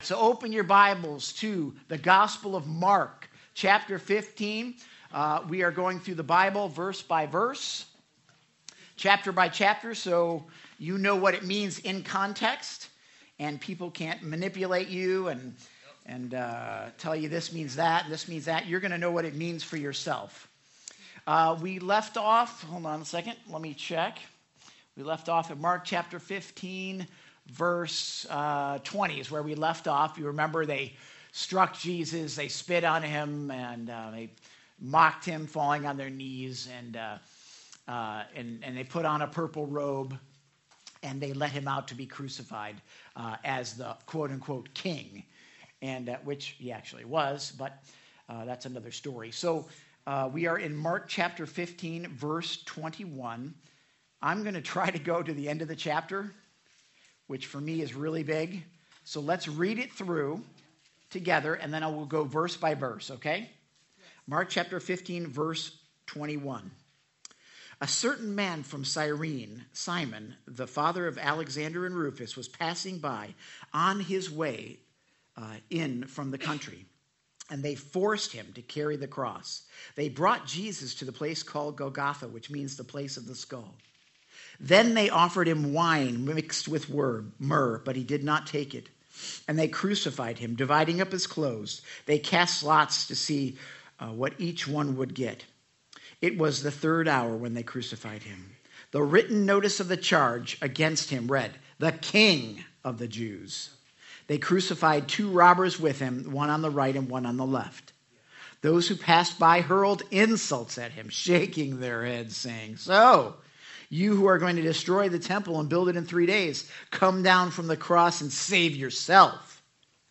So open your Bibles to the Gospel of Mark, chapter 15. We are going through the Bible verse by verse, chapter by chapter, so you know what it means in context, and people can't manipulate you and tell you this means that, and this means that. You're going to know what it means for yourself. We left off, hold on a second, let me check. We left off at Mark chapter 15, verse 20 is where we left off. You remember they struck Jesus, they spit on him, and they mocked him, falling on their knees, and they put on a purple robe, and they let him out to be crucified as the quote-unquote king, and which he actually was, but that's another story. So we are in Mark chapter 15, verse 21. I'm going to try to go to the end of the chapter, which for me is really big. So let's read it through together, and then I will go verse by verse, okay? Mark chapter 15, verse 21. A certain man from Cyrene, Simon, the father of Alexander and Rufus, was passing by on his way in from the country, and they forced him to carry the cross. They brought Jesus to the place called Golgotha, which means the place of the skull. Then they offered him wine mixed with myrrh, but he did not take it. And they crucified him, dividing up his clothes. They cast lots to see what each one would get. It was the third hour when they crucified him. The written notice of the charge against him read, "The King of the Jews." They crucified two robbers with him, one on the right and one on the left. Those who passed by hurled insults at him, shaking their heads, saying, "So, you who are going to destroy the temple and build it in 3 days, come down from the cross and save yourself."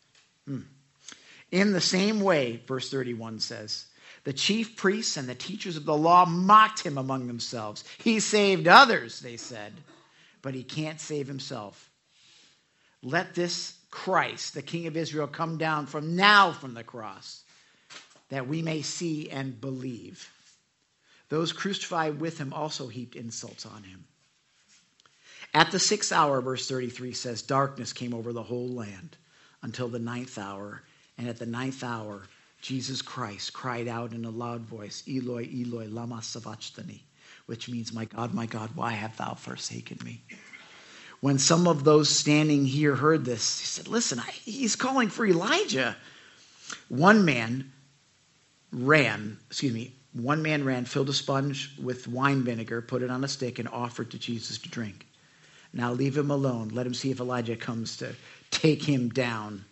In the same way, verse 31 says, the chief priests and the teachers of the law mocked him among themselves. "He saved others," they said, "but he can't save himself. Let this Christ, the King of Israel, come down from the cross, that we may see and believe." Those crucified with him also heaped insults on him. At the 6th hour, verse 33 says, darkness came over the whole land until the 9th hour. And at the 9th hour, Jesus Christ cried out in a loud voice, "Eloi, Eloi, lama sabachthani," which means, my God, why have thou forsaken me?" When some of those standing here heard this, he said, "Listen, he's calling for Elijah." One man ran, filled a sponge with wine vinegar, put it on a stick, and offered to Jesus to drink. "Now leave him alone. Let him see if Elijah comes to take him down,"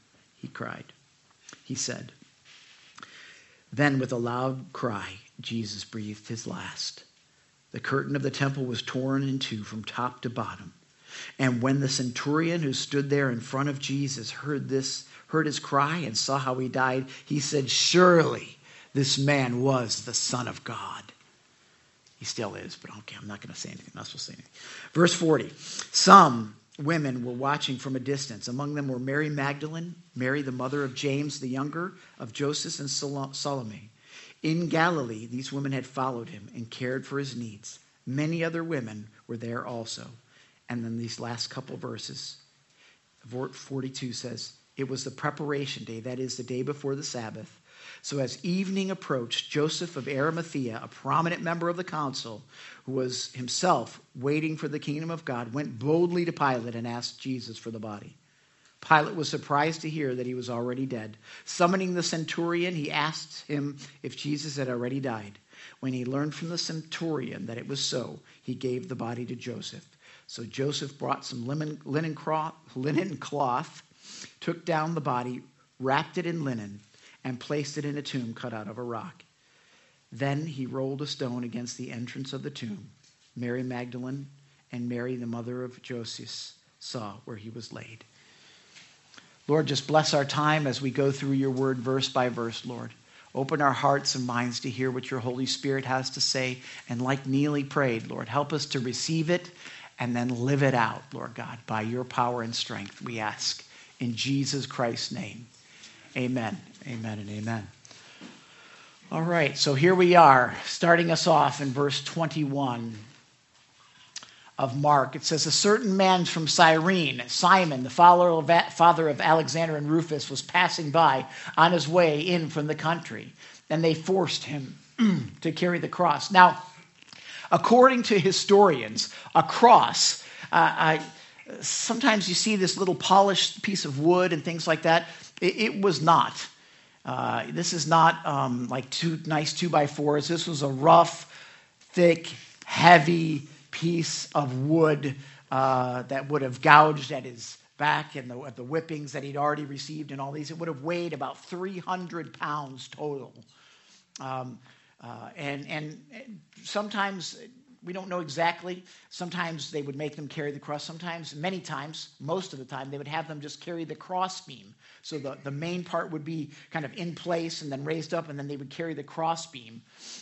he said. Then with a loud cry, Jesus breathed his last. The curtain of the temple was torn in two from top to bottom. And when the centurion who stood there in front of Jesus heard his cry and saw how he died, he said, "Surely this man was the Son of God." He still is, but okay, I'm not going to say anything. I'm not supposed to say anything. Verse 40. Some women were watching from a distance. Among them were Mary Magdalene, Mary the mother of James the younger, of Joseph, and Salome. In Galilee, these women had followed him and cared for his needs. Many other women were there also. And then these last couple verses, 42 says, it was the preparation day, that is the day before the Sabbath. So as evening approached, Joseph of Arimathea, a prominent member of the council, who was himself waiting for the kingdom of God, went boldly to Pilate and asked Jesus for the body. Pilate was surprised to hear that he was already dead. Summoning the centurion, he asked him if Jesus had already died. When he learned from the centurion that it was so, he gave the body to Joseph. So Joseph brought some linen cloth, took down the body, wrapped it in linen, and placed it in a tomb cut out of a rock. Then he rolled a stone against the entrance of the tomb. Mary Magdalene and Mary, the mother of Joseph, saw where he was laid. Lord, just bless our time as we go through your word verse by verse, Lord. Open our hearts and minds to hear what your Holy Spirit has to say. And like Neely prayed, Lord, help us to receive it and then live it out, Lord God, by your power and strength, we ask. In Jesus Christ's name, amen, amen, and amen. All right, so here we are, starting us off in verse 21. of Mark. It says, a certain man from Cyrene, Simon, the father of Alexander and Rufus, was passing by on his way in from the country, and they forced him to carry the cross. Now, according to historians, a cross, sometimes you see this little polished piece of wood and things like that. It was not. This is not like two nice 2x4s. This was a rough, thick, heavy piece of wood that would have gouged at his back and at the whippings that he'd already received and all these. It would have weighed about 300 pounds total. And sometimes, we don't know exactly. Sometimes they would make them carry the cross. Sometimes, many times, most of the time, they would have them just carry the cross beam. So the main part would be kind of in place and then raised up, and then they would carry the cross beam.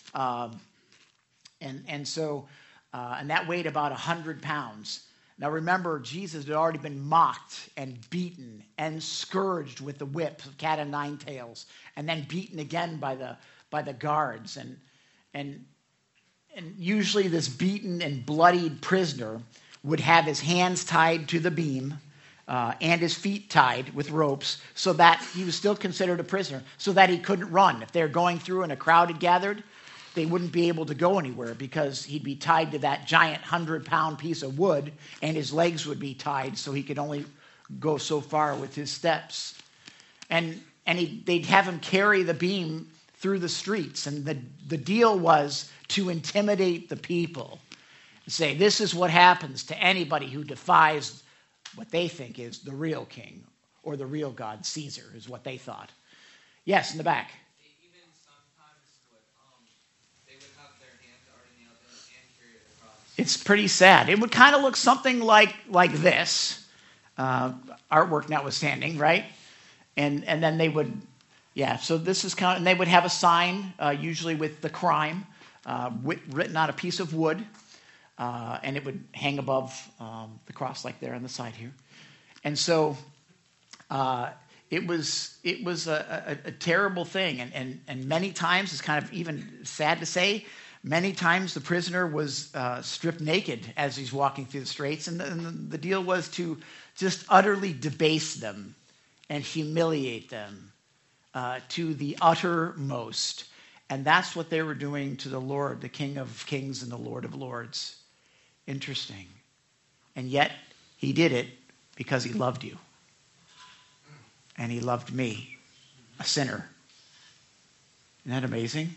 And that weighed about 100 pounds. Now remember, Jesus had already been mocked and beaten and scourged with the whip of cat o' nine tails, and then beaten again by the guards. And usually this beaten and bloodied prisoner would have his hands tied to the beam and his feet tied with ropes so that he was still considered a prisoner, so that he couldn't run. If they were going through and a crowd had gathered, they wouldn't be able to go anywhere because he'd be tied to that giant 100-pound piece of wood, and his legs would be tied so he could only go so far with his steps. And they'd have him carry the beam through the streets, and the deal was to intimidate the people and say, this is what happens to anybody who defies what they think is the real king or the real God, Caesar, is what they thought. Yes, in the back. Even sometimes they would have their hands already nailed in and carry it across. It's pretty sad. It would kind of look something like this, artwork notwithstanding, right? And then they would, so this is kind of, and they would have a sign, usually with the crime, written on a piece of wood, and it would hang above the cross like there on the side here. And so it was a terrible thing, and many times, it's kind of even sad to say, many times the prisoner was stripped naked as he's walking through the streets, and the deal was to just utterly debase them and humiliate them to the uttermost. And that's what they were doing to the Lord, the King of Kings and the Lord of Lords. Interesting. And yet, he did it because he loved you. And he loved me, a sinner. Isn't that amazing?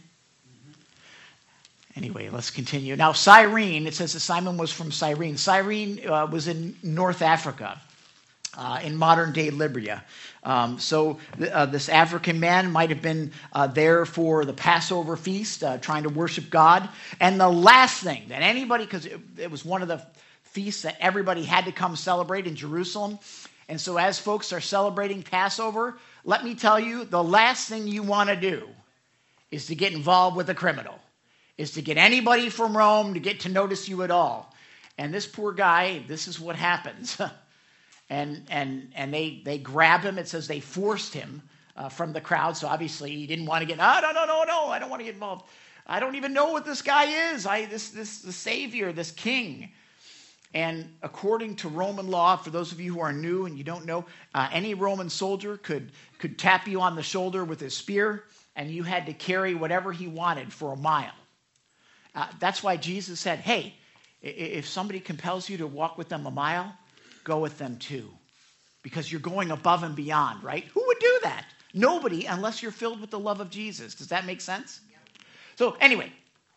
Anyway, let's continue. Now, Cyrene, it says that Simon was from Cyrene. Cyrene was in North Africa, in modern-day Libya. So this African man might have been there for the Passover feast, trying to worship God. And the last thing that anybody, because it was one of the feasts that everybody had to come celebrate in Jerusalem. And so as folks are celebrating Passover, let me tell you, the last thing you want to do is to get involved with a criminal, is to get anybody from Rome to get to notice you at all. And this poor guy, this is what happens. And they grab him. It says they forced him from the crowd. So obviously he didn't want to get, no, I don't want to get involved. I don't even know what this guy is. The Savior, this king. And according to Roman law, for those of you who are new and you don't know, any Roman soldier could tap you on the shoulder with his spear, and you had to carry whatever he wanted for a mile. That's why Jesus said, hey, if somebody compels you to walk with them a mile, go with them too. Because you're going above and beyond, right? Who would do that? Nobody, unless you're filled with the love of Jesus. Does that make sense? Yep. So anyway,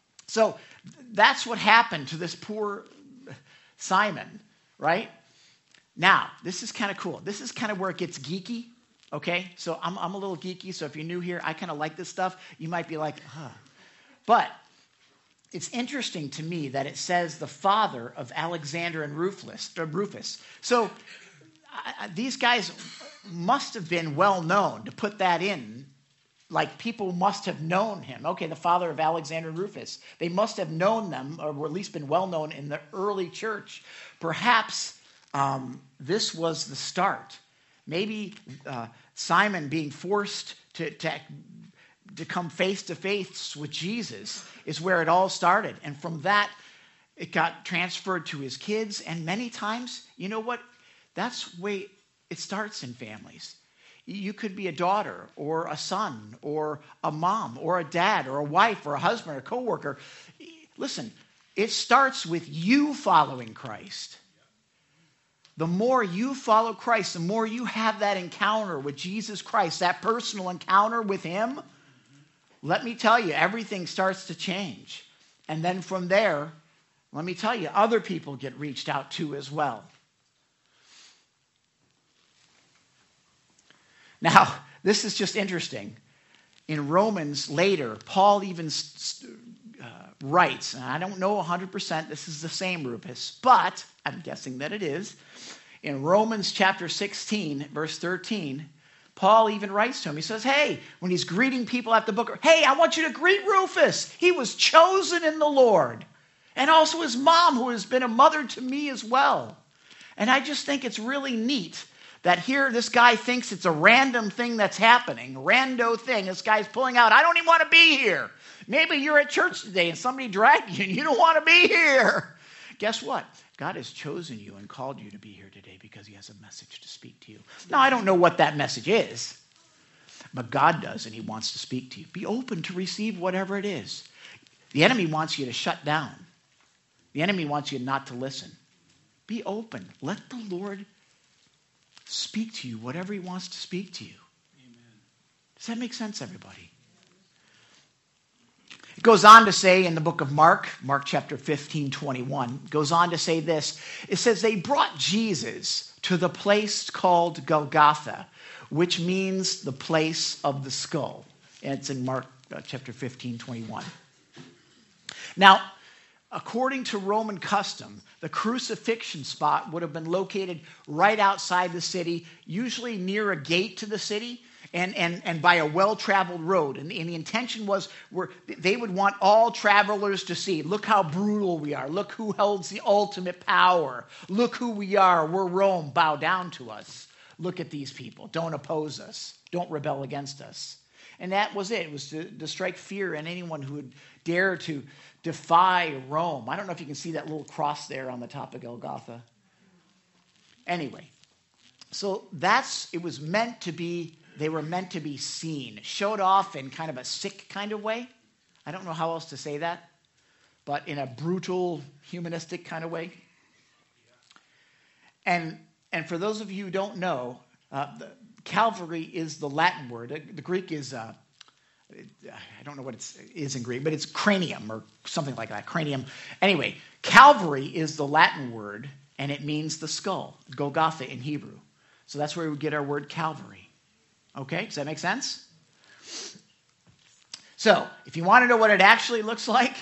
that's what happened to this poor Simon, right? Now, this is kind of cool. This is kind of where it gets geeky, okay? So I'm a little geeky, so if you're new here, I kind of like this stuff. You might be like, huh. But it's interesting to me that it says the father of Alexander and Rufus. So these guys must have been well known to put that in. Like, people must have known him. Okay, the father of Alexander and Rufus. They must have known them, or at least been well known in the early church. Perhaps this was the start. Maybe Simon being forced to come face to face with Jesus is where it all started. And from that, It got transferred to his kids, and many times, you know what? That's the way it starts in families. You could be a daughter or a son or a mom or a dad or a wife or a husband or a coworker. Listen, it starts with you following Christ. The more you follow Christ, the more you have that encounter with Jesus Christ, that personal encounter with him, let me tell you, everything starts to change. And then from there, let me tell you, other people get reached out to as well. Now, this is just interesting. In Romans later, Paul even writes, and I don't know 100% this is the same, Rufus, but I'm guessing that it is. In Romans chapter 16, verse 13, Paul even writes to him. He says, hey, when he's greeting people at the book, hey, I want you to greet Rufus. He was chosen in the Lord. And also his mom, who has been a mother to me as well. And I just think it's really neat that here this guy thinks it's a random thing that's happening, rando thing. This guy's pulling out, I don't even want to be here. Maybe you're at church today and somebody dragged you and you don't want to be here. Guess what? God has chosen you and called you to be here today because he has a message to speak to you. Now, I don't know what that message is, but God does, and he wants to speak to you. Be open to receive whatever it is. The enemy wants you to shut down. The enemy wants you not to listen. Be open. Let the Lord speak to you, whatever he wants to speak to you. Amen. Does that make sense, everybody? It goes on to say in the book of Mark chapter 15, 21, goes on to say this. It says, they brought Jesus to the place called Golgotha, which means the place of the skull. And it's in Mark chapter 15, 21. Now, according to Roman custom, the crucifixion spot would have been located right outside the city, usually near a gate to the city and by a well-traveled road. And the intention was they would want all travelers to see, look how brutal we are. Look who holds the ultimate power. Look who we are. We're Rome. Bow down to us. Look at these people. Don't oppose us. Don't rebel against us. And that was it. It was to strike fear in anyone who would dare to defy Rome. I don't know if you can see that little cross there on the top of Golgotha. Anyway, so it was meant to be, they were meant to be seen, showed off in kind of a sick kind of way. I don't know how else to say that, but in a brutal, humanistic kind of way. And for those of you who don't know, Calvary is the Latin word. The Greek is, I don't know what it is in Greek, but it's cranium or something like that, cranium. Anyway, Calvary is the Latin word, and it means the skull, Golgotha in Hebrew. So that's where we get our word Calvary. Okay, does that make sense? So, if you want to know what it actually looks like,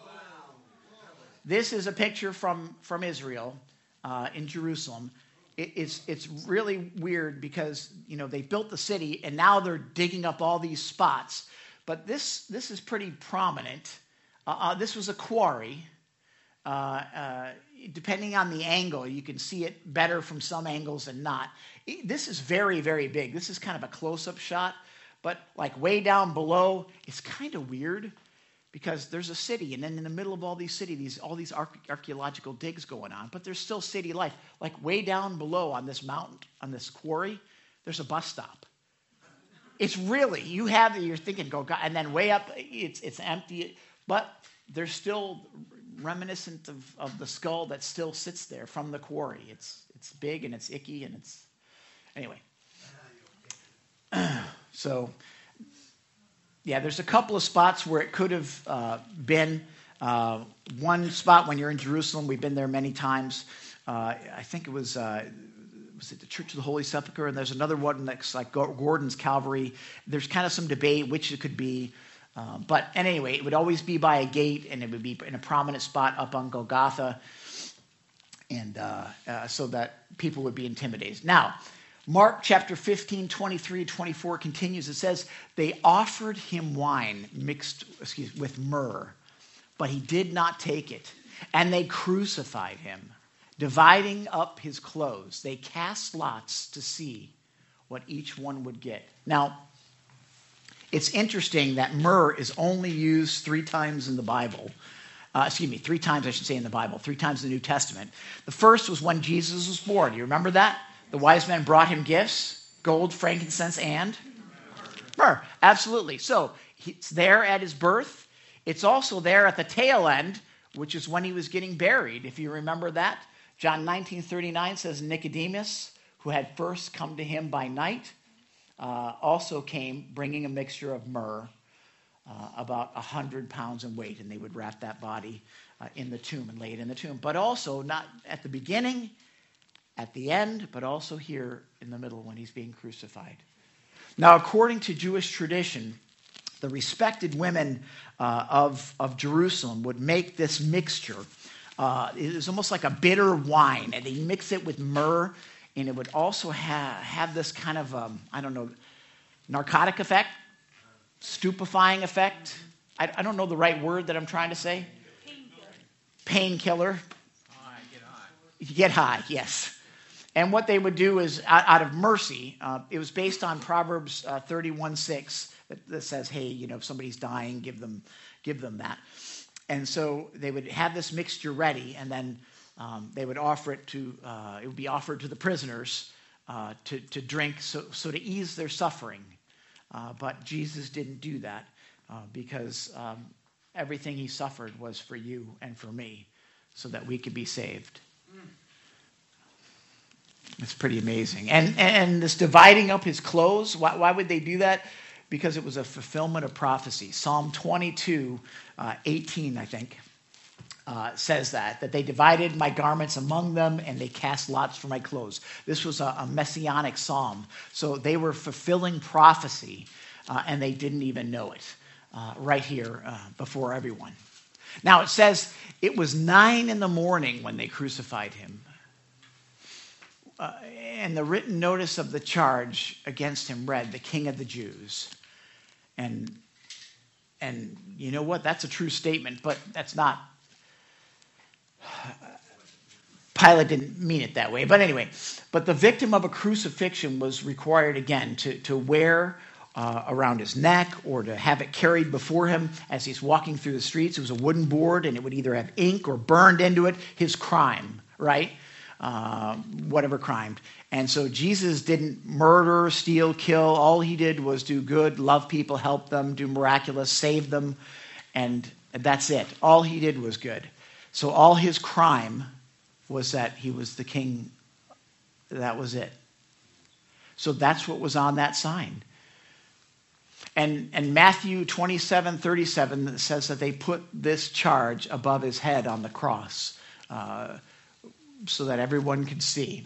this is a picture from Israel in Jerusalem. It's really weird because, they built the city and now they're digging up all these spots. But this is pretty prominent. This was a quarry. Depending on the angle, you can see it better from some angles and not. This is very, very big. This is kind of a close-up shot. But like way down below, it's kind of weird because there's a city, and then in the middle of all these cities, all these archaeological digs going on, but there's still city life. Like way down below on this mountain, on this quarry, there's a bus stop. It's really, you're thinking, go, God, and then way up, it's empty, but there's still reminiscent of the skull that still sits there from the quarry. It's big and it's icky and it's, anyway. So, yeah, there's a couple of spots where it could have been. One spot when you're in Jerusalem, we've been there many times. I think it was it the Church of the Holy Sepulchre? And there's another one that's like Gordon's Calvary. There's kind of some debate which it could be. But anyway, it would always be by a gate, and it would be in a prominent spot up on Golgotha, and so that people would be intimidated. Now, Mark chapter 15, 23, 24 continues. It says, they offered him wine mixed with myrrh, but he did not take it. And they crucified him, dividing up his clothes. They cast lots to see what each one would get. Now, it's interesting that myrrh is only used 3 times in the Bible. 3 times, I should say, in the Bible, 3 times in the New Testament. The first was when Jesus was born. You remember that? The wise men brought him gifts, gold, frankincense, and myrrh. Absolutely. So it's there at his birth. It's also there at the tail end, which is when he was getting buried, if you remember that. John 19:39 says, Nicodemus, who had first come to him by night, also came bringing a mixture of myrrh, about 100 pounds in weight, and they would wrap that body in the tomb and lay it in the tomb. But also not at the beginning, at the end, but also here in the middle when he's being crucified. Now, according to Jewish tradition, the respected women of Jerusalem would make this mixture. It was almost like a bitter wine, and they mix it with myrrh, and it would also have this kind of, narcotic effect, stupefying effect. I don't know the right word that I'm trying to say. Painkiller. You get high, yes. And what they would do is, out of mercy, it was based on Proverbs 31:6 that says, hey, if somebody's dying, give them that. And so they would have this mixture ready, and then they would offer it it would be offered to the prisoners to drink, so to ease their suffering. But Jesus didn't do that because everything he suffered was for you and for me, so that we could be saved. It's pretty amazing. And this dividing up his clothes, why would they do that? Because it was a fulfillment of prophecy. Psalm 22:18, I think, says that they divided my garments among them and they cast lots for my clothes. This was a messianic psalm. So they were fulfilling prophecy and they didn't even know it right here before everyone. Now it says it was 9 a.m. when they crucified him. And the written notice of the charge against him read, the King of the Jews. And you know what? That's a true statement, but that's not. Pilate didn't mean it that way. But anyway, the victim of a crucifixion was required again to wear around his neck or to have it carried before him as he's walking through the streets. It was a wooden board, and it would either have ink or burned into it, his crime, right? Whatever crime. And so Jesus didn't murder, steal, kill. All he did was do good, love people, help them, do miraculous, save them, and that's it. All he did was good. So all his crime was that he was the king. That was it. So that's what was on that sign. And Matthew 27:37 says that they put this charge above his head on the cross so that everyone could see.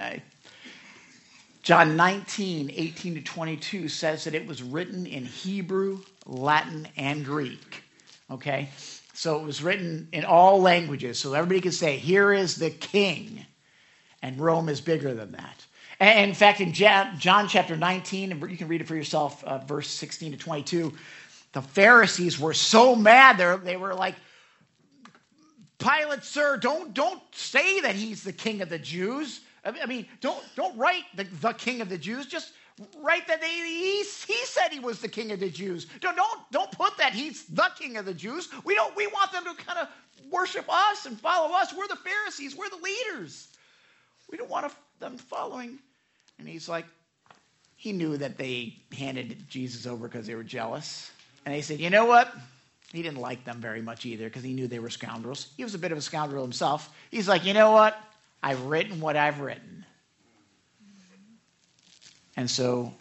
John 19:18-22 says that it was written in Hebrew, Latin, and Greek. Okay? So it was written in all languages, so everybody could say, here is the king. And Rome is bigger than that. And in fact, in John chapter 19, and you can read it for yourself, verse 16-22, the Pharisees were so mad, they were like, Pilate, sir, don't say that he's the king of the Jews. I mean, don't write the king of the Jews. Just write that he said he was the king of the Jews. Don't put that he's the king of the Jews. We want them to kind of worship us and follow us. We're the Pharisees. We're the leaders. We don't want them following. And he's like, he knew that they handed Jesus over because they were jealous. And they said, you know what? He didn't like them very much either because he knew they were scoundrels. He was a bit of a scoundrel himself. He's like, you know what? I've written what I've written. And so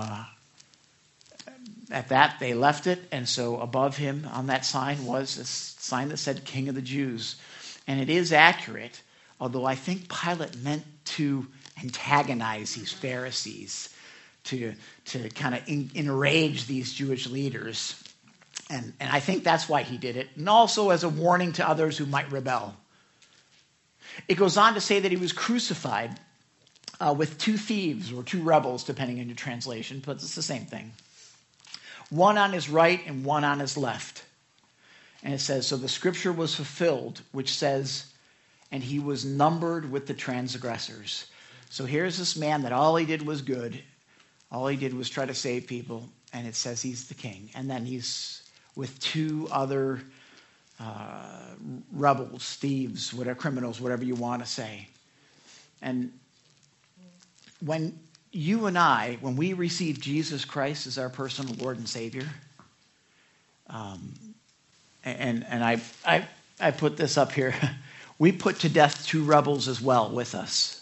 at that, they left it. And so above him on that sign was a sign that said King of the Jews. And it is accurate, although I think Pilate meant to antagonize these Pharisees, to kind of enrage these Jewish leaders. And I think that's why he did it. And also as a warning to others who might rebel. It goes on to say that he was crucified with 2 thieves or 2 rebels, depending on your translation, but it's the same thing. One on his right and one on his left. And it says, so the scripture was fulfilled, which says, and he was numbered with the transgressors. So here's this man that all he did was good. All he did was try to save people. And it says he's the king. And then he's with 2 other rebels, thieves, whatever, criminals, whatever you want to say. And when you and I, when we receive Jesus Christ as our personal Lord and Savior, and I put this up here, we put to death 2 rebels as well with us.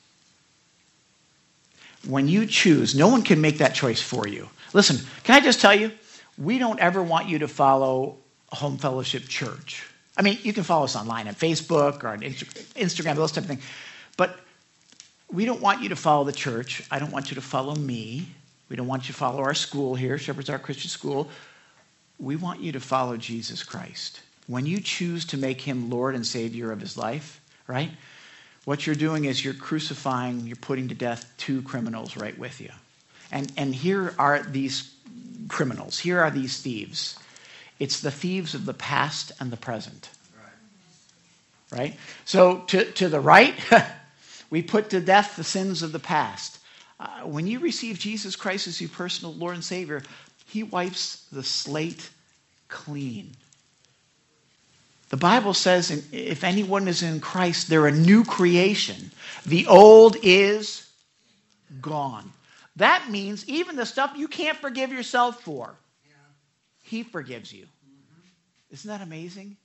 When you choose, no one can make that choice for you. Listen, can I just tell you, we don't ever want you to follow Home Fellowship Church. I mean, you can follow us online on Facebook or on Instagram, those type of things. But we don't want you to follow the church. I don't want you to follow me. We don't want you to follow our school here, Shepherd's Heart Christian School. We want you to follow Jesus Christ. When you choose to make him Lord and Savior of his life, right? What you're doing is you're crucifying, you're putting to death 2 criminals right with you. And here are these criminals. Here are these thieves. It's the thieves of the past and the present. Right? So to the right, we put to death the sins of the past. When you receive Jesus Christ as your personal Lord and Savior, he wipes the slate clean. The Bible says, if anyone is in Christ, they're a new creation. The old is gone. That means even the stuff you can't forgive yourself for, he forgives you. Isn't that amazing?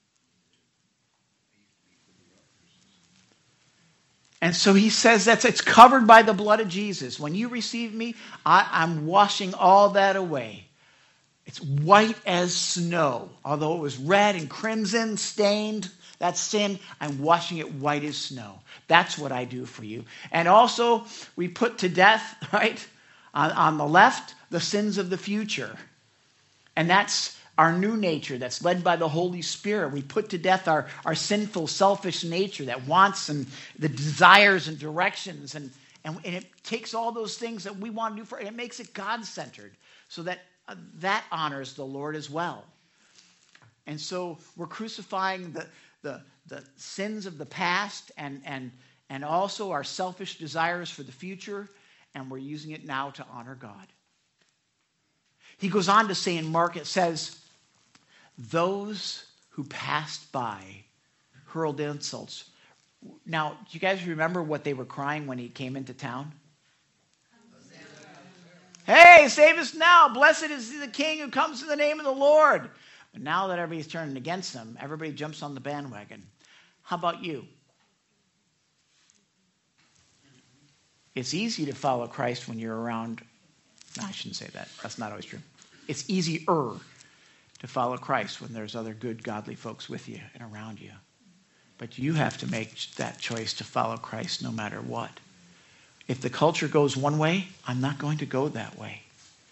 And so he says it's covered by the blood of Jesus. When you receive me, I'm washing all that away. It's white as snow. Although it was red and crimson, stained, that's sin, I'm washing it white as snow. That's what I do for you. And also, we put to death, right, on the left, the sins of the future. And that's our new nature that's led by the Holy Spirit. We put to death our sinful, selfish nature that wants and the desires and directions. And it takes all those things that we want to do and it makes it God-centered so that that honors the Lord as well. And so we're crucifying the sins of the past and also our selfish desires for the future, and we're using it now to honor God. He goes on to say in Mark, it says, those who passed by hurled insults. Now, do you guys remember what they were crying when he came into town? Hey, save us now. Blessed is the King who comes in the name of the Lord. But now that everybody's turning against them, everybody jumps on the bandwagon. How about you? It's easy to follow Christ when you're around. No, I shouldn't say that. That's not always true. It's easier to follow Christ when there's other good, godly folks with you and around you. But you have to make that choice to follow Christ no matter what. If the culture goes one way, I'm not going to go that way.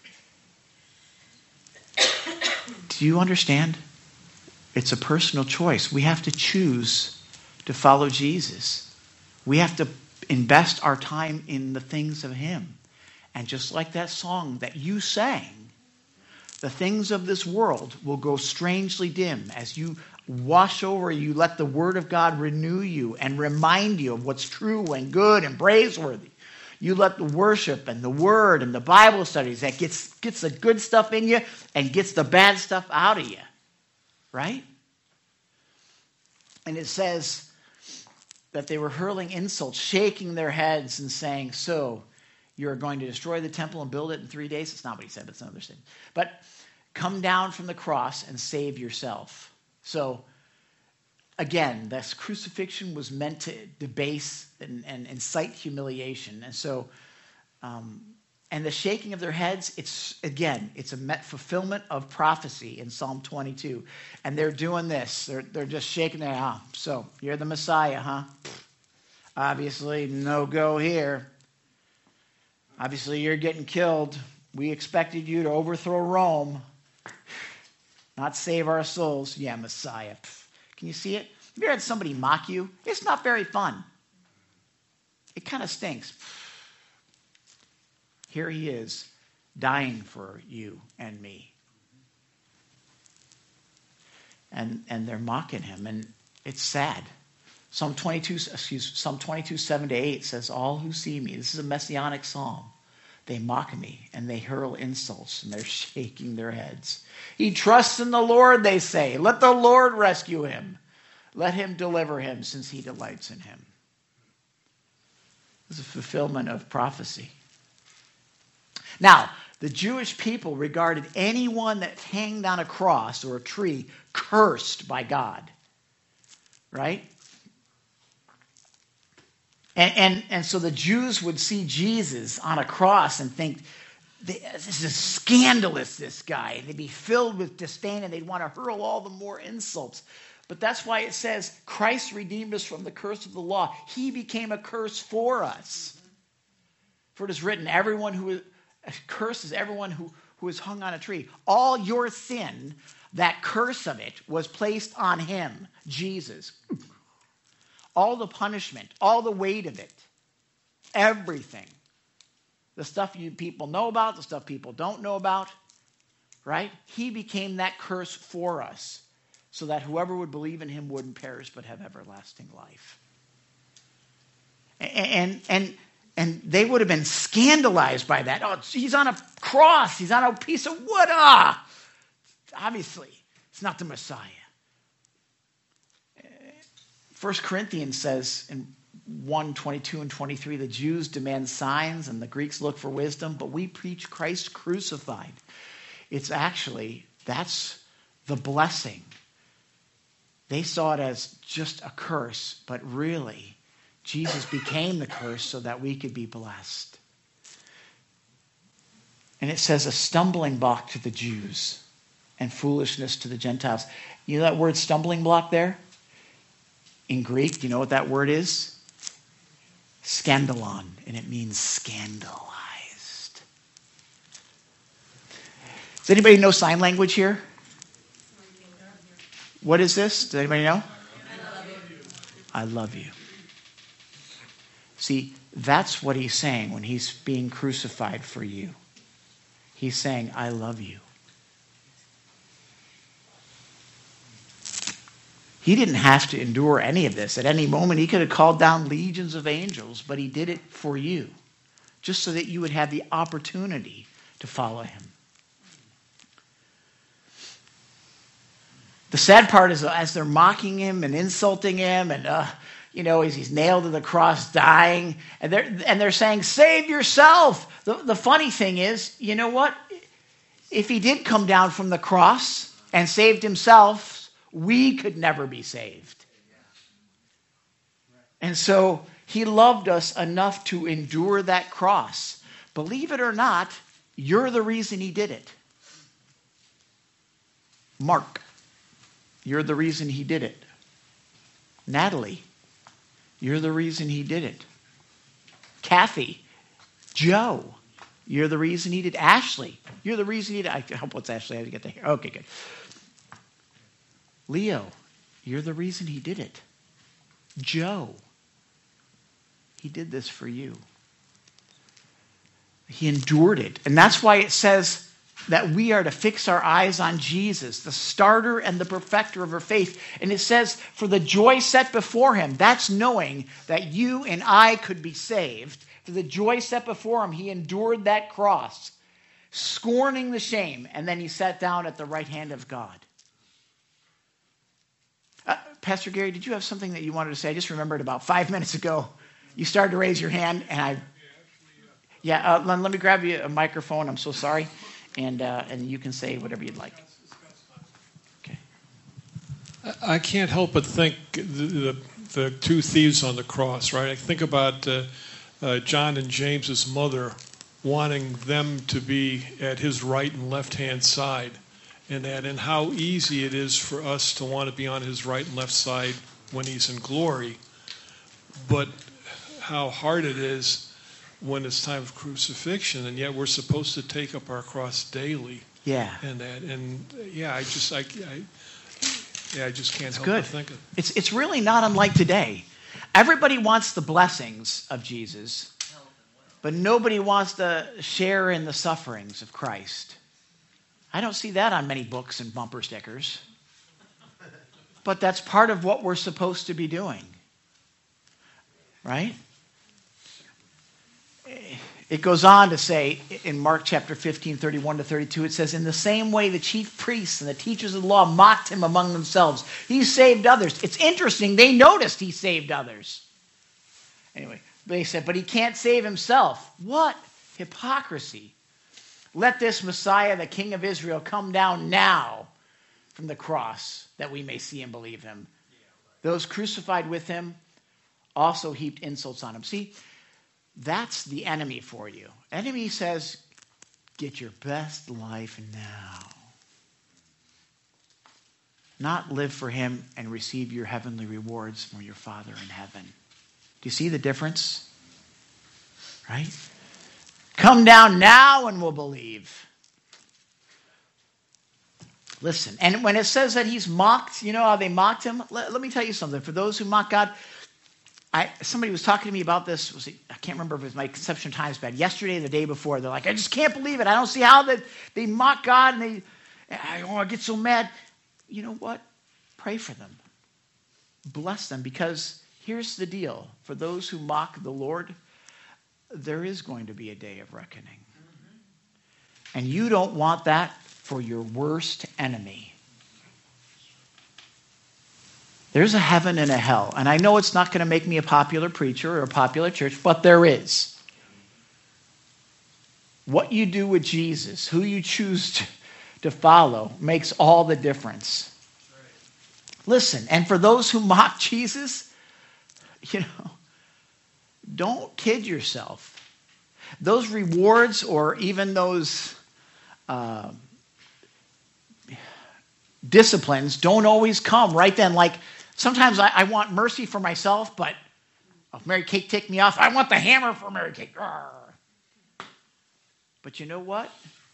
Do you understand? It's a personal choice. We have to choose to follow Jesus. We have to invest our time in the things of him. And just like that song that you sang, the things of this world will go strangely dim as you wash over, you let the word of God renew you and remind you of what's true and good and praiseworthy. You let the worship and the word and the Bible studies that gets the good stuff in you and gets the bad stuff out of you. Right? And it says that they were hurling insults, shaking their heads and saying, so you're going to destroy the temple and build it in 3 days? It's not what he said, but it's another thing. But come down from the cross and save yourself. So again, this crucifixion was meant to debase and incite humiliation. And so, and the shaking of their heads, it's a fulfillment of prophecy in Psalm 22. And they're doing this. They're just shaking their head. So, you're the Messiah, huh? Obviously, no go here. Obviously, you're getting killed. We expected you to overthrow Rome, not save our souls. Yeah, Messiah. Can you see it? Have you ever had somebody mock you? It's not very fun. It kind of stinks. Here he is, dying for you and me. And they're mocking him, and it's sad. Psalm 22, 7-8 says, all who see me, this is a messianic psalm. They mock me, and they hurl insults, and they're shaking their heads. He trusts in the Lord, they say. Let the Lord rescue him. Let him deliver him, since he delights in him. This is a fulfillment of prophecy. Now, the Jewish people regarded anyone that hanged on a cross or a tree cursed by God. Right? And so the Jews would see Jesus on a cross and think, this is scandalous, this guy. And they'd be filled with disdain and they'd want to hurl all the more insults. But that's why it says, Christ redeemed us from the curse of the law. He became a curse for us. For it is written, everyone who curses everyone who is hung on a tree. All your sin, that curse of it, was placed on him, Jesus. All the punishment, all the weight of it, everything. The stuff you people know about, the stuff people don't know about, right? He became that curse for us so that whoever would believe in him wouldn't perish but have everlasting life. And they would have been scandalized by that. Oh, he's on a cross. He's on a piece of wood. Obviously, it's not the Messiah. 1 Corinthians says in 1:22 and 23, the Jews demand signs and the Greeks look for wisdom, but we preach Christ crucified. It's actually, that's the blessing. They saw it as just a curse, but really, Jesus became the curse so that we could be blessed. And it says a stumbling block to the Jews and foolishness to the Gentiles. You know that word stumbling block there? In Greek, do you know what that word is? Scandalon, and it means scandalized. Does anybody know sign language here? What is this? Does anybody know? I love you. I love you. See, that's what he's saying when he's being crucified for you. He's saying, I love you. He didn't have to endure any of this. At any moment, he could have called down legions of angels, but he did it for you, just so that you would have the opportunity to follow him. The sad part is as they're mocking him and insulting him and, as he's nailed to the cross dying, and they're saying, save yourself. The funny thing is, you know what? If he did come down from the cross and saved himself, we could never be saved. And so he loved us enough to endure that cross. Believe it or not, you're the reason he did it. Mark, you're the reason he did it. Natalie, you're the reason he did it. Kathy, Joe, you're the reason he did it. Ashley, you're the reason he did it. I hope what's Ashley? I have to get there. Okay, good. Leo, you're the reason he did it. Joe, he did this for you. He endured it. And that's why it says that we are to fix our eyes on Jesus, the starter and the perfecter of our faith. And it says, for the joy set before him, that's knowing that you and I could be saved. For the joy set before him, he endured that cross, scorning the shame, and then he sat down at the right hand of God. Pastor Gary, did you have something that you wanted to say? I just remembered about 5 minutes ago. You started to raise your hand, and let me grab you a microphone. I'm so sorry, and you can say whatever you'd like. Okay. I can't help but think the two thieves on the cross, right? I think about John and James's mother wanting them to be at his right and left-hand side. And how easy it is for us to want to be on his right and left side when he's in glory, but how hard it is when it's time of crucifixion, and yet we're supposed to take up our cross daily. Yeah. I just can't help but think of it. It's really not unlike today. Everybody wants the blessings of Jesus, but nobody wants to share in the sufferings of Christ. I don't see that on many books and bumper stickers. But that's part of what we're supposed to be doing. Right? It goes on to say in Mark chapter 15, 31 to 32, it says, in the same way the chief priests and the teachers of the law mocked him among themselves. He saved others. It's interesting. They noticed he saved others. Anyway, they said, but he can't save himself. What hypocrisy. Let this Messiah, the King of Israel, come down now from the cross that we may see and believe him. Those crucified with him also heaped insults on him. See, that's the enemy for you. Enemy says, get your best life now. Not live for him and receive your heavenly rewards from your Father in heaven. Do you see the difference? Right? Come down now and we'll believe. Listen, and when it says that he's mocked, you know how they mocked him? Let me tell you something. For those who mock God, somebody was talking to me about this. I can't remember if it was my Conception Times bad. Yesterday or the day before, they're like, I just can't believe it. I don't see how that they mock God and I get so mad. You know what? Pray for them. Bless them, because here's the deal. For those who mock the Lord, there is going to be a day of reckoning. And you don't want that for your worst enemy. There's a heaven and a hell. And I know it's not going to make me a popular preacher or a popular church, but there is. What you do with Jesus, who you choose to follow, makes all the difference. Listen, and for those who mock Jesus, don't kid yourself. Those rewards or even those disciplines don't always come right then. Like sometimes I want mercy for myself, but if Mary Kate take me off, I want the hammer for Mary Kate. But you know what?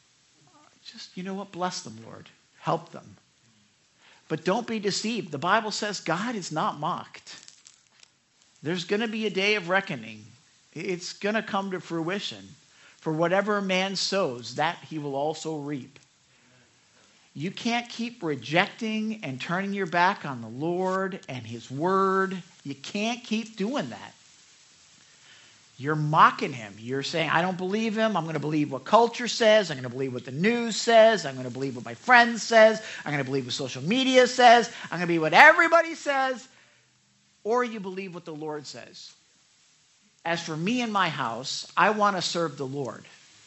Bless them, Lord. Help them. But don't be deceived. The Bible says God is not mocked. There's going to be a day of reckoning. It's going to come to fruition. For whatever a man sows, that he will also reap. You can't keep rejecting and turning your back on the Lord and his word. You can't keep doing that. You're mocking him. You're saying, I don't believe him. I'm going to believe what culture says. I'm going to believe what the news says. I'm going to believe what my friends says. I'm going to believe what social media says. I'm going to believe what everybody says. Or you believe what the Lord says. As for me and my house, I want to serve the Lord.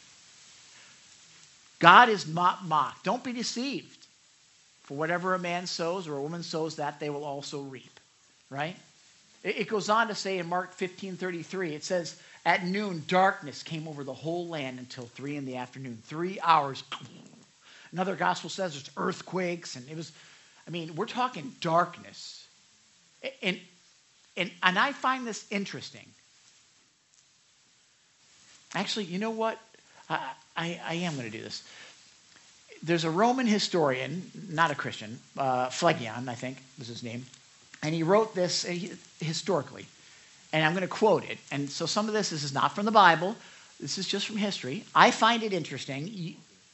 God is not mocked. Don't be deceived. For whatever a man sows or a woman sows, that they will also reap. Right? It goes on to say in Mark 15:33, it says, at noon, darkness came over the whole land until 3 p.m. 3 hours. Another gospel says there's earthquakes. And we're talking darkness. And I find this interesting. Actually, you know what? I am going to do this. There's a Roman historian, not a Christian, Phlegon, I think was his name. And he wrote this historically. And I'm going to quote it. And so some of this is not from the Bible. This is just from history. I find it interesting.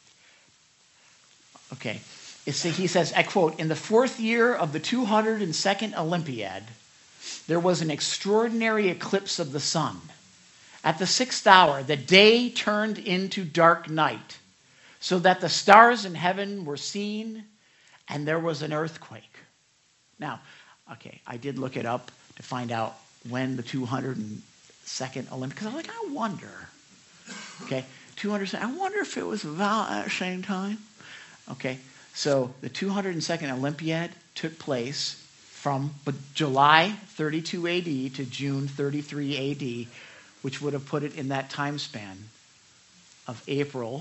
Okay. He says, I quote, in the 4th year of the 202nd Olympiad, there was an extraordinary eclipse of the sun. At the 6th hour, the day turned into dark night, so that the stars in heaven were seen, and there was an earthquake. Now, okay, I did look it up to find out when the 202nd Olympiad, because I'm like, I wonder. Okay, 202nd, I wonder if it was about at the same time. Okay, so the 202nd Olympiad took place from July 32 AD to June 33 AD, which would have put it in that time span of April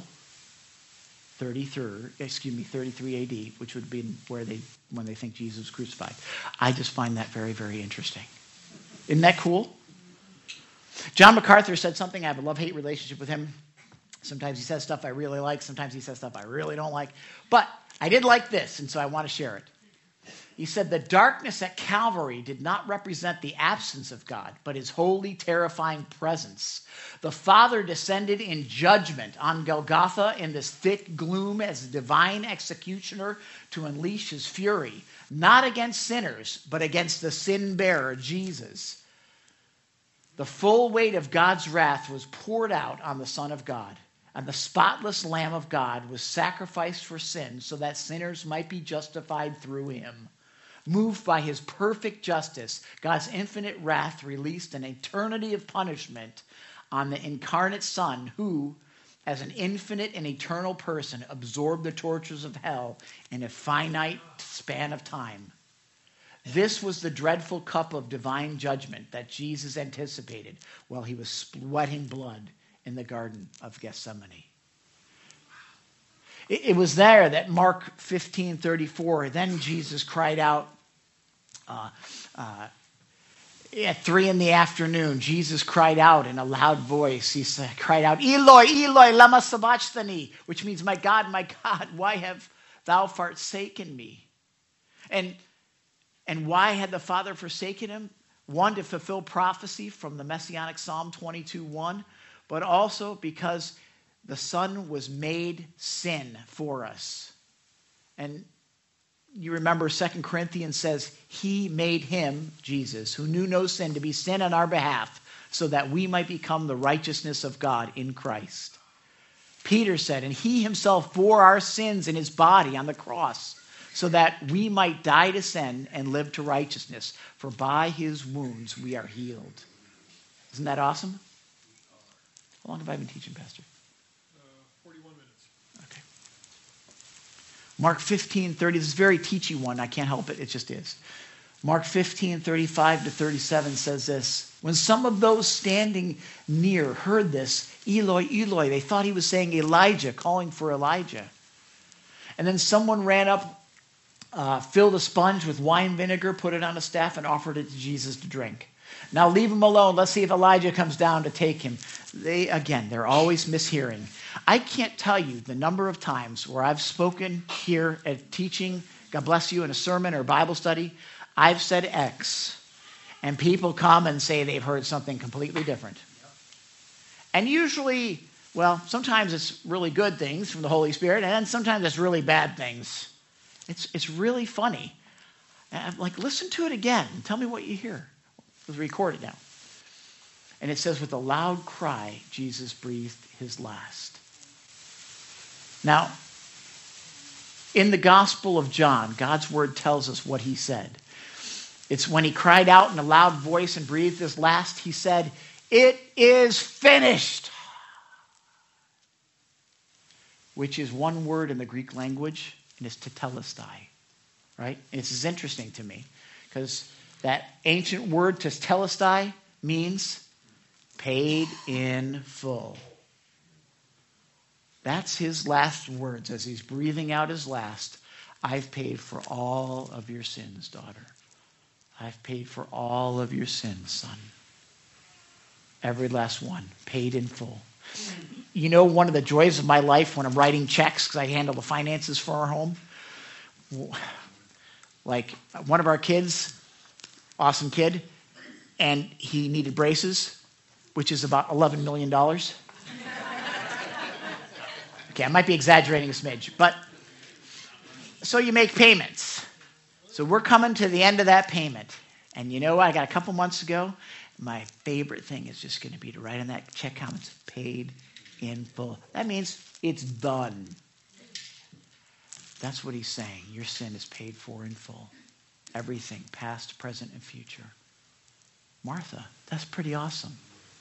33 AD, which would be when they think Jesus was crucified. I just find that very, very interesting. Isn't that cool? John MacArthur said something. I have a love-hate relationship with him. Sometimes he says stuff I really like. Sometimes he says stuff I really don't like. But I did like this, and so I want to share it. He said, the darkness at Calvary did not represent the absence of God, but his holy, terrifying presence. The Father descended in judgment on Golgotha in this thick gloom as a divine executioner to unleash his fury, not against sinners, but against the sin-bearer, Jesus. The full weight of God's wrath was poured out on the Son of God, and the spotless Lamb of God was sacrificed for sin so that sinners might be justified through him. Moved by his perfect justice, God's infinite wrath released an eternity of punishment on the incarnate Son who, as an infinite and eternal person, absorbed the tortures of hell in a finite span of time. This was the dreadful cup of divine judgment that Jesus anticipated while he was sweating blood in the Garden of Gethsemane. It was there that Mark 15:34, then Jesus cried out at 3 p.m, Jesus cried out in a loud voice. He cried out, Eloi, Eloi, lama sabachthani, which means, my God, why have thou forsaken me? And why had the Father forsaken him? One, to fulfill prophecy from the Messianic Psalm 22:1, but also because the Son was made sin for us. And you remember 2 Corinthians says, he made him, Jesus, who knew no sin, to be sin on our behalf, so that we might become the righteousness of God in Christ. Peter said, and he himself bore our sins in his body on the cross, so that we might die to sin and live to righteousness. For by his wounds we are healed. Isn't that awesome? How long have I been teaching, Pastor? 41 minutes. Okay. Mark 15:30. This is a very teachy one. I can't help it. It just is. Mark 15:35-37 says this. When some of those standing near heard this, Eloi, Eloi, they thought he was saying Elijah, calling for Elijah. And then someone ran up, filled a sponge with wine vinegar, put it on a staff, and offered it to Jesus to drink. Now leave him alone. Let's see if Elijah comes down to take him. They're always mishearing. I can't tell you the number of times where I've spoken here at teaching, God bless you, in a sermon or Bible study. I've said X, and people come and say they've heard something completely different. And usually, well, sometimes it's really good things from the Holy Spirit, and then sometimes it's really bad things. It's really funny. And I'm like, listen to it again and tell me what you hear. It's recorded now. And it says, with a loud cry, Jesus breathed his last. Now, in the Gospel of John, God's word tells us what he said. It's when he cried out in a loud voice and breathed his last, he said, it is finished. Which is one word in the Greek language, and it's tetelestai, right? And this is interesting to me, because that ancient word tetelestai means paid in full. That's his last words as he's breathing out his last. I've paid for all of your sins, daughter. I've paid for all of your sins, son. Every last one, paid in full. You know, one of the joys of my life when I'm writing checks, because I handle the finances for our home, like one of our kids, awesome kid, and he needed braces, which is about $11 million. Okay, I might be exaggerating a smidge, but so you make payments. So we're coming to the end of that payment. And you know what? I got a couple months ago. My favorite thing is just going to be to write on that check comments, paid in full. That means it's done. That's what he's saying. Your sin is paid for in full. Everything, past, present, and future. Martha, that's pretty awesome.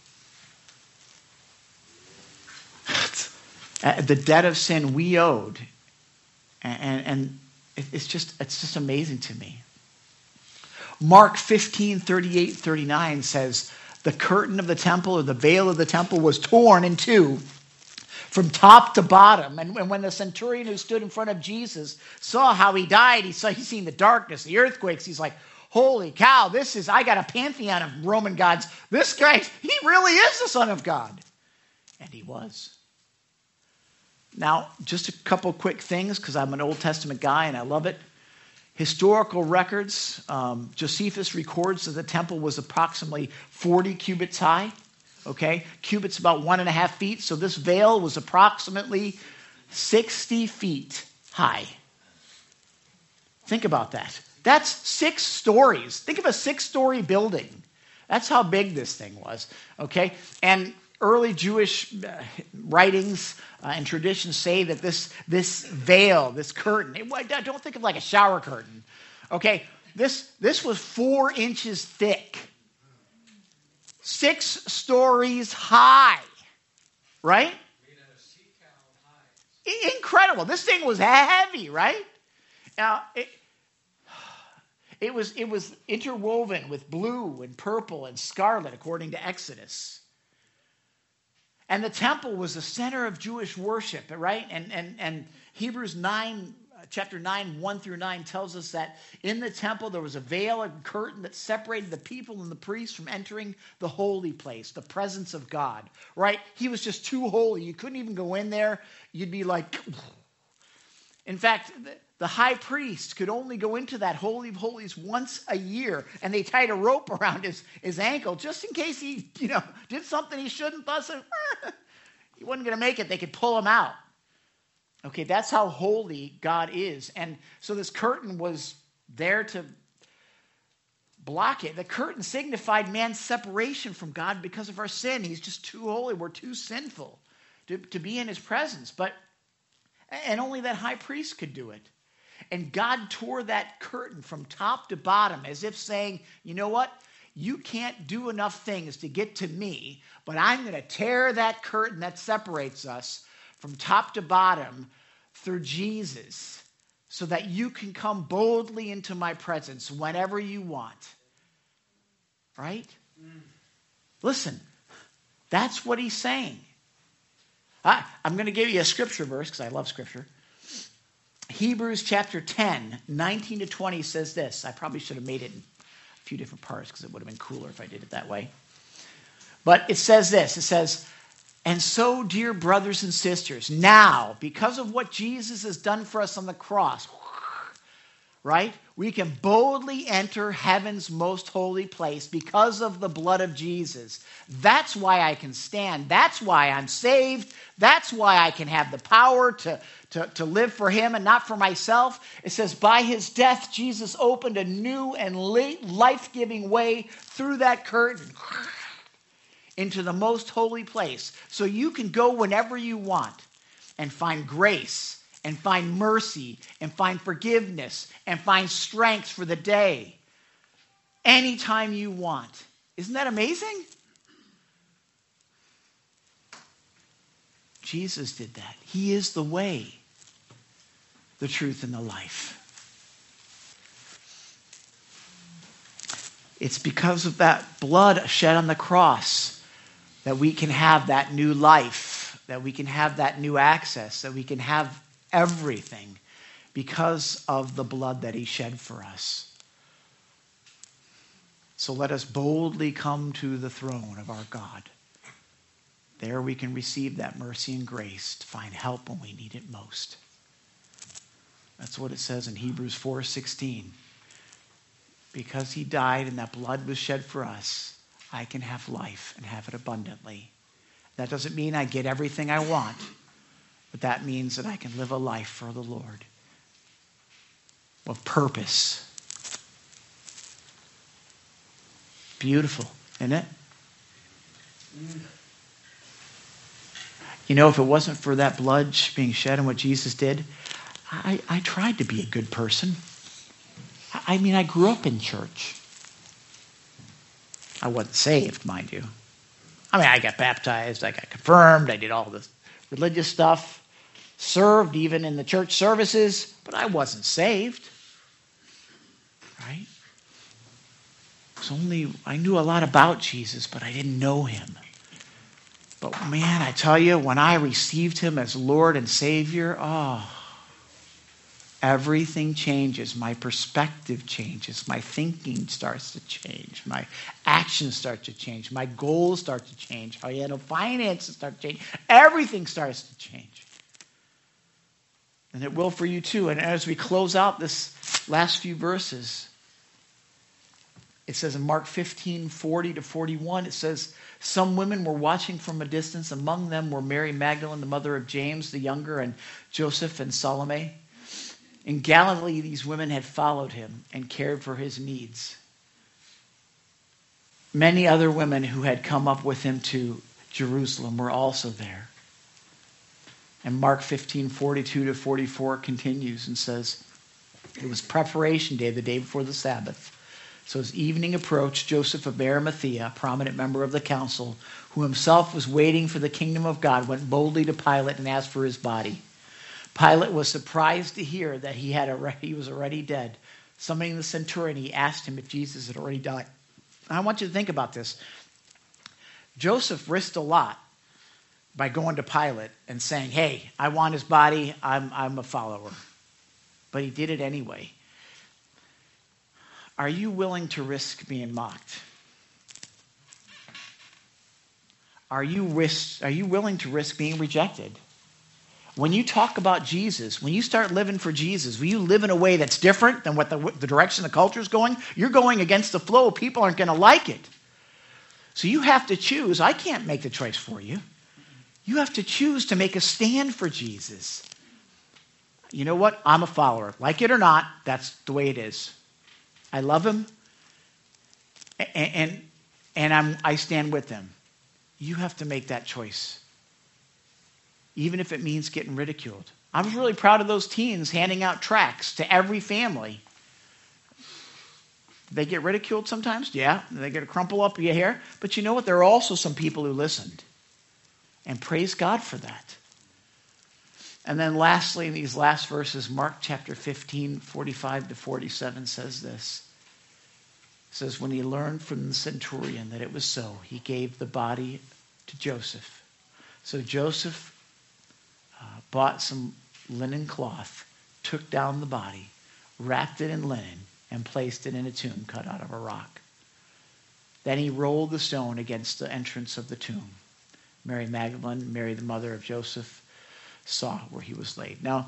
The debt of sin we owed. And it's just amazing to me. Mark 15:38-39 says, the curtain of the temple, or the veil of the temple, was torn in two from top to bottom. And when the centurion who stood in front of Jesus saw how he died, he's seen the darkness, the earthquakes. He's like, holy cow, I got a pantheon of Roman gods. This guy, he really is the Son of God. And he was. Now, just a couple quick things, because I'm an Old Testament guy and I love it. Historical records, Josephus records that the temple was approximately 40 cubits high. Okay, cubits about 1.5 feet. So this veil was approximately 60 feet high. Think about that. That's 6 stories. Think of a 6-story building. That's how big this thing was, okay? And early Jewish writings and traditions say that this veil, this curtain, don't think of like a shower curtain, okay? This was 4 inches thick, 6 stories high, right? Incredible. This thing was heavy, right? Now, it was interwoven with blue and purple and scarlet, according to Exodus. And the temple was the center of Jewish worship, right? And Hebrews 9, chapter 9, 1 through 9 tells us that in the temple there was a veil, a curtain that separated the people and the priests from entering the holy place, the presence of God, right? He was just too holy. You couldn't even go in there. You'd be like... In fact, the high priest could only go into that Holy of Holies once a year, and they tied a rope around his ankle just in case he, did something he shouldn't. Thus, he wasn't going to make it. They could pull him out. Okay, that's how holy God is. And so this curtain was there to block it. The curtain signified man's separation from God because of our sin. He's just too holy. We're too sinful to be in his presence. And only that high priest could do it. And God tore that curtain from top to bottom as if saying, you know what? You can't do enough things to get to me, but I'm going to tear that curtain that separates us from top to bottom through Jesus so that you can come boldly into my presence whenever you want. Right? Listen, that's what he's saying. I'm going to give you a scripture verse because I love scripture. Hebrews chapter 10, 19 to 20 says this. I probably should have made it in a few different parts because it would have been cooler if I did it that way. But it says this. It says, and so, dear brothers and sisters, now, because of what Jesus has done for us on the cross, right? We can boldly enter heaven's most holy place because of the blood of Jesus. That's why I can stand. That's why I'm saved. That's why I can have the power to live for him and not for myself. It says, by his death, Jesus opened a new and life-giving way through that curtain into the most holy place. So you can go whenever you want and find grace and find mercy, and find forgiveness, and find strength for the day. Anytime you want. Isn't that amazing? Jesus did that. He is the way, the truth, and the life. It's because of that blood shed on the cross that we can have that new life, that we can have that new access, that we can have everything because of the blood that he shed for us. So let us boldly come to the throne of our God. There we can receive that mercy and grace to find help when we need it most. That's what it says in Hebrews 4:16. Because he died and that blood was shed for us, I can have life and have it abundantly. That doesn't mean I get everything I want. But that means that I can live a life for the Lord of purpose. Beautiful, isn't it? If it wasn't for that blood being shed and what Jesus did, I tried to be a good person. I grew up in church. I wasn't saved, mind you. I got baptized, I got confirmed, I did all this religious stuff. Served even in the church services, but I wasn't saved. Right? I knew a lot about Jesus, but I didn't know him. But man, I tell you, when I received him as Lord and Savior, everything changes. My perspective changes. My thinking starts to change. My actions start to change. My goals start to change. How you handle finances start to change. Everything starts to change. And it will for you too. And as we close out this last few verses, it says in Mark 15:40 to 41, it says, some women were watching from a distance. Among them were Mary Magdalene, the mother of James the younger, and Joseph and Salome. In Galilee, these women had followed him and cared for his needs. Many other women who had come up with him to Jerusalem were also there. And Mark 15:42-44 continues and says, it was preparation day, the day before the Sabbath. So as evening approached, Joseph of Arimathea, a prominent member of the council, who himself was waiting for the kingdom of God, went boldly to Pilate and asked for his body. Pilate was surprised to hear that he was already dead. Summoning the centurion, he asked him if Jesus had already died. I want you to think about this. Joseph risked a lot by going to Pilate and saying, hey, I want his body, I'm a follower. But he did it anyway. Are you willing to risk being mocked? Are you willing to risk being rejected? When you talk about Jesus, when you start living for Jesus, when you live in a way that's different than what the direction the culture is going, you're going against the flow. People aren't going to like it. So you have to choose. I can't make the choice for you. You have to choose to make a stand for Jesus. You know what? I'm a follower. Like it or not, that's the way it is. I love him, and I stand with him. You have to make that choice, even if it means getting ridiculed. I was really proud of those teens handing out tracts to every family. They get ridiculed sometimes, yeah. They get a crumple up your hair. But you know what? There are also some people who listened. And praise God for that. And then lastly, in these last verses, Mark chapter 15, 45-47 says this. It says, when he learned from the centurion that it was so, he gave the body to Joseph. So Joseph bought some linen cloth, took down the body, wrapped it in linen, and placed it in a tomb cut out of a rock. Then he rolled the stone against the entrance of the tomb. Mary Magdalene, Mary the mother of Joseph, saw where he was laid. Now,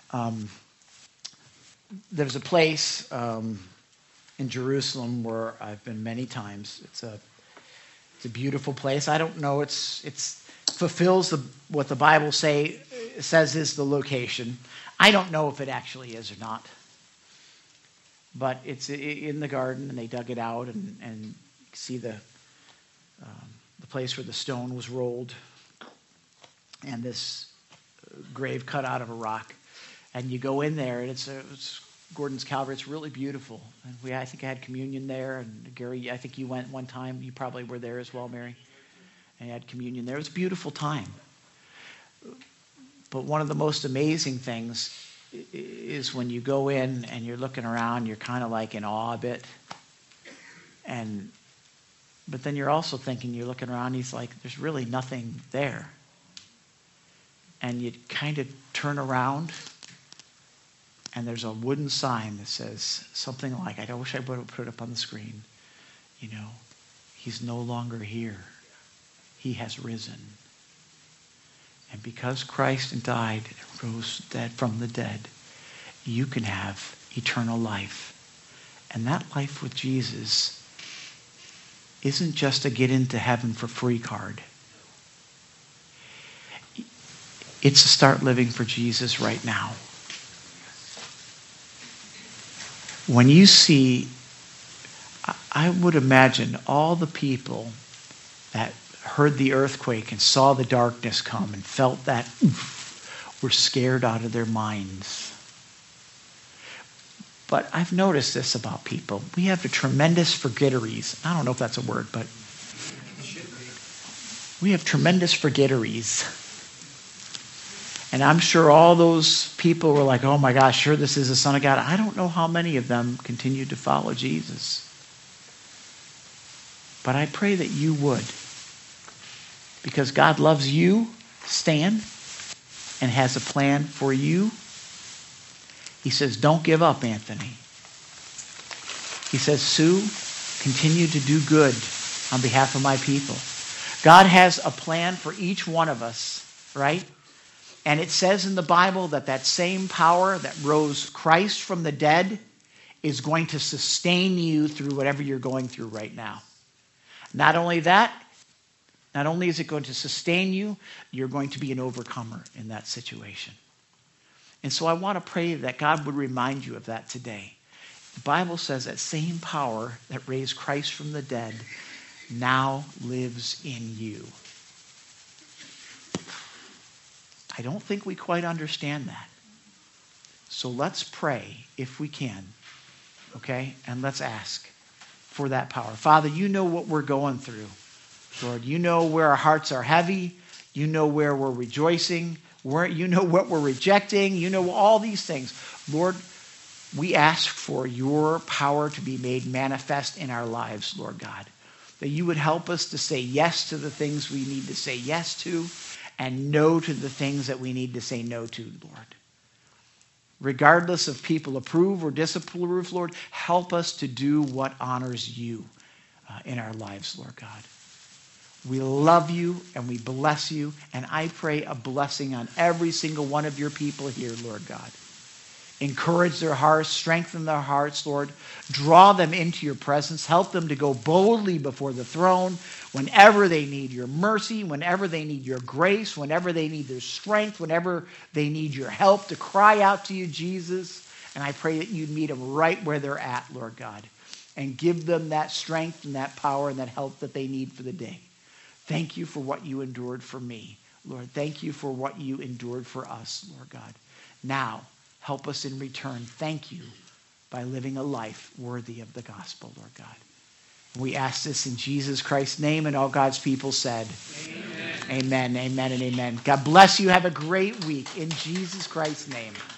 there's a place in Jerusalem where I've been many times. It's a beautiful place. I don't know. It's fulfills what the Bible says is the location. I don't know if it actually is or not. But it's in the garden, and they dug it out, and you see the place where the stone was rolled, and this grave cut out of a rock. And you go in there, and it's Gordon's Calvary. It's really beautiful. And I think I had communion there, and Gary, I think you went one time. You probably were there as well, Mary. And you had communion there. It was a beautiful time. But one of the most amazing things is when you go in and you're looking around, you're kind of like in awe a bit. But then you're also thinking, you're looking around, he's like, there's really nothing there. And you kind of turn around, and there's a wooden sign that says something like, I wish I would have put it up on the screen, he's no longer here. He has risen. And because Christ died and rose from the dead, you can have eternal life. And that life with Jesus isn't just a get into heaven for free card. It's to start living for Jesus right now. When you see, I would imagine all the people that heard the earthquake and saw the darkness come and felt that were scared out of their minds. But I've noticed this about people. We have a tremendous forgetteries. I don't know if that's a word, but we have tremendous forgetteries. And I'm sure all those people were like, oh my gosh, sure this is the Son of God. I don't know how many of them continued to follow Jesus. But I pray that you would. Because God loves you, Stan, and has a plan for you. He says, don't give up, Anthony. He says, Sue, continue to do good on behalf of my people. God has a plan for each one of us, right? And it says in the Bible that same power that rose Christ from the dead is going to sustain you through whatever you're going through right now. Not only that, not only is it going to sustain you, you're going to be an overcomer in that situation. And so I want to pray that God would remind you of that today. The Bible says that same power that raised Christ from the dead now lives in you. I don't think we quite understand that. So let's pray if we can, okay? And let's ask for that power. Father, you know what we're going through. Lord, you know where our hearts are heavy. You know where we're rejoicing. You know what we're rejecting. You know all these things. Lord, we ask for your power to be made manifest in our lives, Lord God. That you would help us to say yes to the things we need to say yes to and no to the things that we need to say no to, Lord. Regardless of people approve or disapprove, Lord, help us to do what honors you in our lives, Lord God. We love you and we bless you, and I pray a blessing on every single one of your people here, Lord God. Encourage their hearts, strengthen their hearts, Lord. Draw them into your presence. Help them to go boldly before the throne whenever they need your mercy, whenever they need your grace, whenever they need their strength, whenever they need your help to cry out to you, Jesus. And I pray that you'd meet them right where they're at, Lord God, and give them that strength and that power and that help that they need for the day. Thank you for what you endured for me, Lord. Thank you for what you endured for us, Lord God. Now, help us in return. Thank you by living a life worthy of the gospel, Lord God. We ask this in Jesus Christ's name, and all God's people said, amen, amen, amen, and amen. God bless you. Have a great week in Jesus Christ's name.